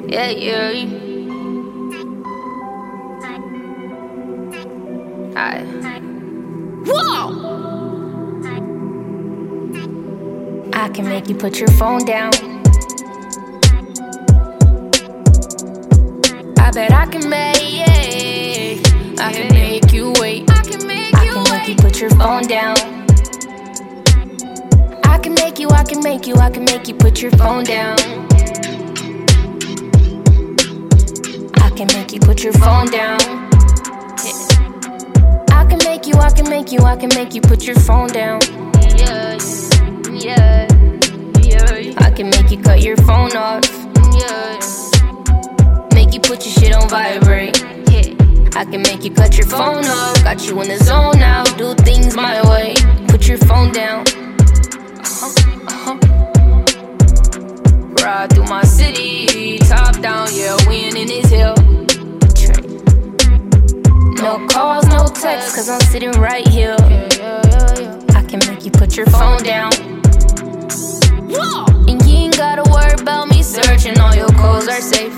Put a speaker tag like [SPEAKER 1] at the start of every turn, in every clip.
[SPEAKER 1] Yeah, yeah. Hi. Whoa! I can make you put your phone down. I bet I can make you wait. I can make you put your phone down. I can make you put your phone down. I can make you put your phone down. I can make you put your phone down. Yeah, yeah, yeah. I can make you cut your phone off. Yeah. Make you put your shit on vibrate. I can make you cut your phone off. Got you in the zone now. Do things my way. Put your phone down. Ride through my city, top down, yeah, we ain't in this hill. No calls, no texts, cause I'm sitting right here. I can make you put your phone down. And you ain't gotta worry about me searching, all your calls are safe.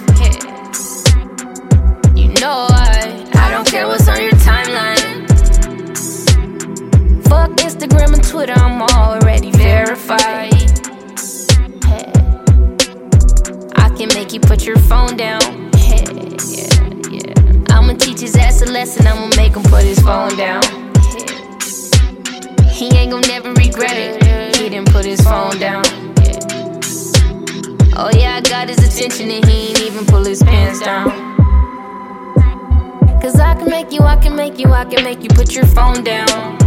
[SPEAKER 1] You know I don't care what's on your timeline. Fuck Instagram and Twitter, I'm already verified. I can make you put your phone down. Yeah. I'ma teach his ass a lesson, I'ma make him put his phone down. He ain't gon' never regret it. He didn't put his phone down. Oh yeah, I got his attention and he ain't even pull his pants down. Cause I can make you put your phone down.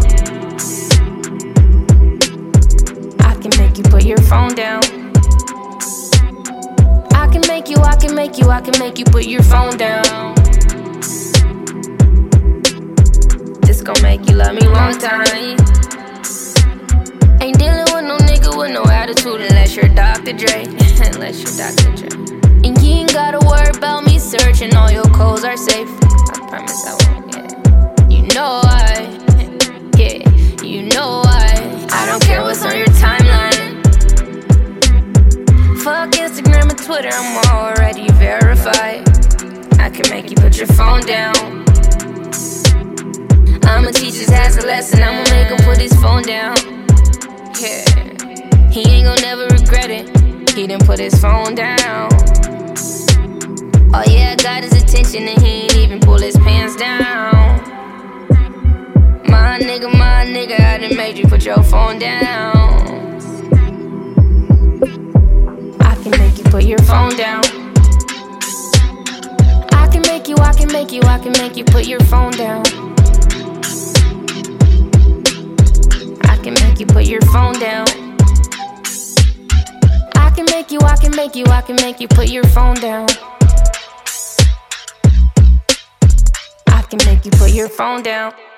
[SPEAKER 1] I can make you put your phone down. I can make you put your phone down. This gon' make you love me long time. Ain't dealing with no nigga with no attitude unless you're Dr. Dre. And you ain't gotta worry about me searching, all your codes are safe. I promise I won't, yeah. You know I don't care what's on your timeline. Fuck Instagram and Twitter, I'm already verified. I can make you put your phone down. I'ma teach his ass a lesson, I'ma make him put his phone down. Yeah, he ain't gon' never regret it. He didn't put his phone down. Oh yeah, I got his attention and he ain't even pull his pants down. My nigga, I done made you put your phone down. I can make you put your phone down. I can make you put your phone down. I can make you put your phone down. I can make you put your phone down. I can make you put your phone down.